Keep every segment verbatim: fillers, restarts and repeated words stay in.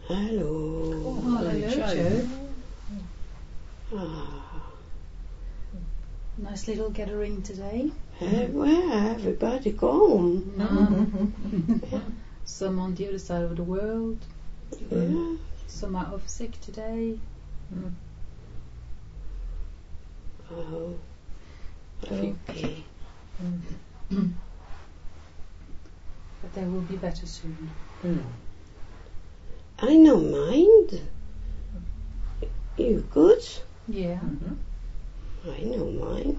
Hello. Oh, hello, Joe. Ah. Nice little gathering today. Uh, where everybody gone? Um, some on the other side of the world. Yeah. Some are off sick today. Oh. Okay. But they will be better soon. Mm. I no mind. You good? Yeah. Mm-hmm. I no mind.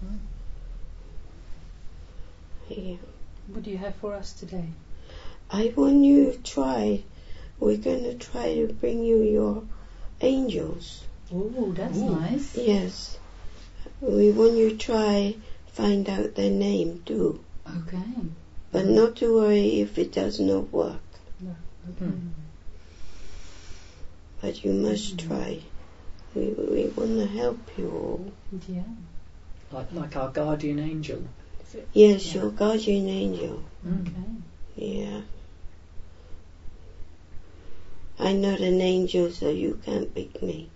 Yeah. What do you have for us today? I want you to try. We're going to try to bring you your angels. Oh, that's Ooh. nice. Yes. We want you to try find out their name too. Okay. But not to worry if it does not work. No. Okay. But you must try. We, we want to help you all. Yeah. Like, like our guardian angel. Is it? Yes, Yeah. your guardian angel. Okay. Yeah. I'm not an angel, so you can't pick me.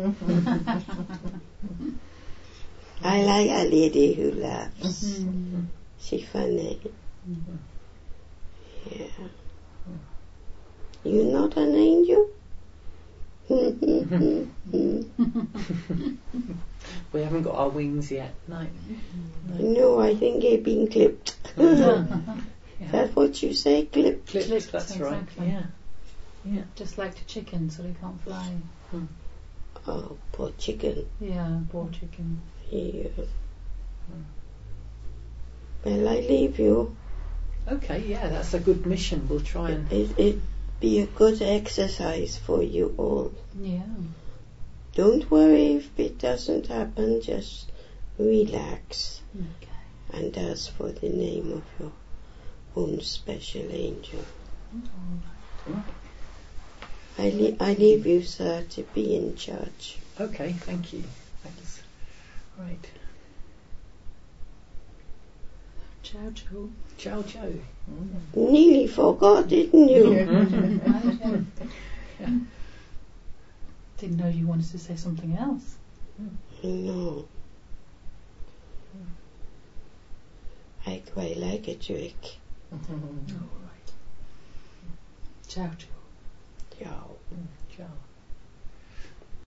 I like a lady who laughs. Mm. She's funny. Mm. Yeah. You're not an angel? We haven't got our wings yet. No. No, I think they've been clipped. Yeah. That's what you say, clipped? Clipped, Clipped, that's exactly. right. Yeah. Yeah. Just like the chicken, so they can't fly. Oh, poor chicken. Yeah, poor chicken. Yeah. Well, I leave you. Okay, yeah, that's a good mission. We'll try and... It, it be a good exercise for you all. Yeah. Don't worry if it doesn't happen, just relax Okay. and ask for the name of your own special angel. Right. I, le- I leave you, sir, to be in charge. Okay, thank you. Thanks. Right. Ciao, Joe. Ciao, Joe. Nearly forgot, didn't you? Yeah. Didn't know you wanted to say something else. No. I quite like a trick. All right. Ciao, Joe. Ciao. Ciao.